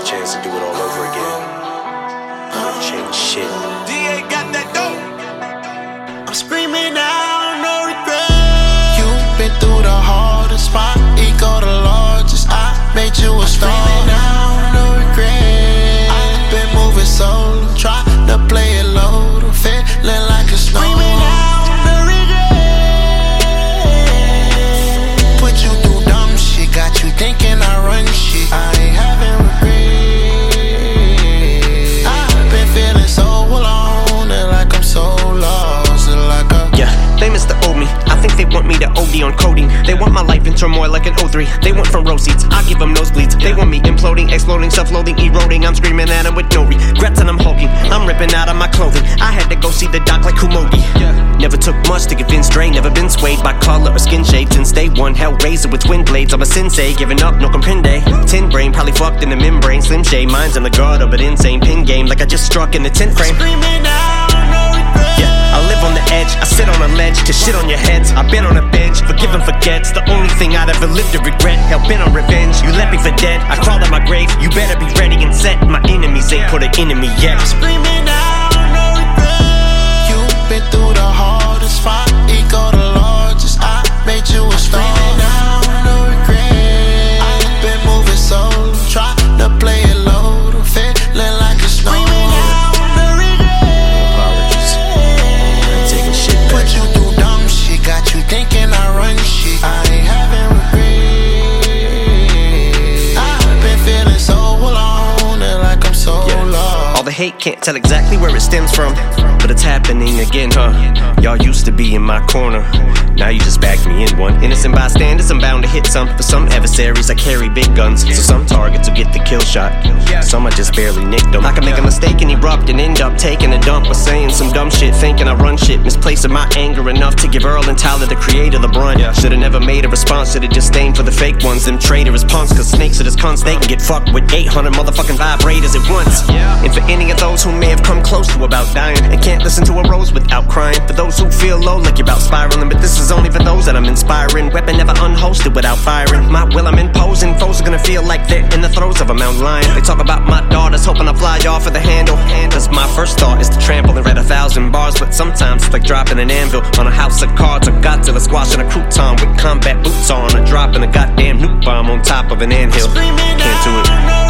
chance to do it all over again. I wouldn't change shit. DA got that dope. I'm screaming out, no regret. You've been through the hardest spot. Ego the largest. I made you a star. Screaming out, no regret. I've been moving solo, try to play it low, feeling like a snow. Screaming out, no regret. Put you through dumb shit, got you thinking I run shit. I ain't having regret. I've been feeling so alone, and like I'm so lost, and like a They miss the old me. I think they want me to OD on coding. They want my life in turmoil like an O3. They want front row seats, I give them nosebleeds. They want me imploding, exploding, self-loathing, eroding. I'm screaming at them with no regrets and I'm hulking. I'm ripping out of my clothing. I had to go see the doc like Kumogi. Never took much to convince Dre. Never been swayed by color or skin shade since day one. Hellraiser with twin blades. I'm a sensei, giving up, no comprende. Tin brain, probably fucked in the membrane. Slim shade, mine's in the gutter, but insane. Pin game like I just struck in the 10th frame. screaming out, no regret. I live on the edge, I sit on a ledge to shit on your heads. I've been on a bench, forgive and forget's the only thing I'd ever lived to regret. Hell bent on revenge, you left me for dead. I crawled at my grave, you better be ready and set. My enemies ain't put an enemy yet. Screaming out, no regret. You've been through the hardest spot. Ego the largest. I made you a star. Screaming out, no regret. I've been moving solo, try to play it low, feeling like a snow. Screaming out, no Apologies. I ain't taking shit back. Put you through dumb shit, got you thinking I run shit. I ain't having regret. I've been feeling so alone, and like I'm so lost. All the hate can't tell exactly where it stems from, but it's happening again, huh? Y'all used to be in my corner, now you just backed me in one. Innocent bystanders, I'm bound to hit some. For some adversaries, I carry big guns, so some targets will get the kill shot. Some I just barely nicked them. I can make a mistake and erupt and end up taking a dump, or saying some dumb shit, thinking I run shit, misplacing my anger enough to give Earl and Tyler, the creator, the brunt. Should've never made a response, should've just aimed for the fake ones. Them traitorous punks, cause snakes are just cunts. They can get fucked with 800 motherfucking vibrators at once. And for any of those who may have come close to about dying and can't listen to a rose without crying, for those who feel low like you're about spiraling, but this is only for those that I'm inspiring. Weapon never unholstered without firing. My will I'm imposing, foes are gonna feel like they're in the throes of a mountain lion. They talk about my daughters, hoping I fly off of the handle. Cause my first thought is to trample and read 1,000 bars, but sometimes it's like dropping an anvil on a house of cards, or Godzilla squashing a crouton with combat boots on, or dropping a goddamn nuke bomb on top of an anthill. Screaming Can't do it. out, no